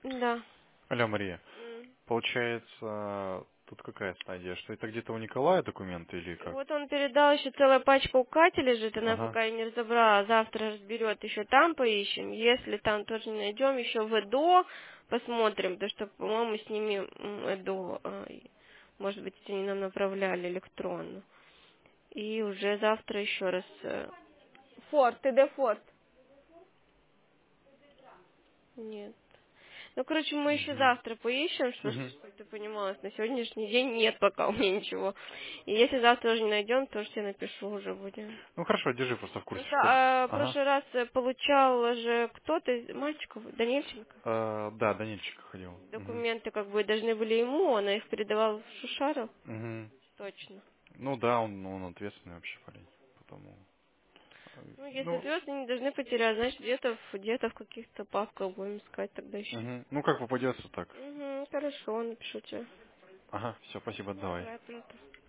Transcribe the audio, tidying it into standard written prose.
Да. Алло, Мария. М. Получается, тут какая стадия? Что это где-то у Николая документы или как? Вот он передал еще целая пачка у Кати лежит, она Ага. пока не разобрала, завтра разберет, еще там поищем. Если там тоже не найдем, еще в ЭДО посмотрим, потому что, по-моему, с ними ЭДО, может быть, они нам направляли электронно. И уже завтра еще раз. Форд, ТД Форд. Нет. Ну, короче, мы еще Угу. завтра поищем, чтобы Угу. ты понимала, на сегодняшний день нет пока у меня ничего. И если завтра уже не найдем, то я напишу уже будем. Ну хорошо, держи просто в курсе, Просто что... в Ага. прошлый раз получал же кто-то из мальчиков, Данильченко. Да, Данильчик ходил. Угу. Документы как бы должны были ему, он их передавал в Шушаров. Угу. Точно. Ну да, он ответственный вообще парень. Потому... Ну, если Ну, звезды не должны потерять, значит, где-то в каких-то папках будем искать тогда еще. угу. Ну как попадется, так. Угу, хорошо, напишу тебе. Ага, все, спасибо, давай. Давай, папа.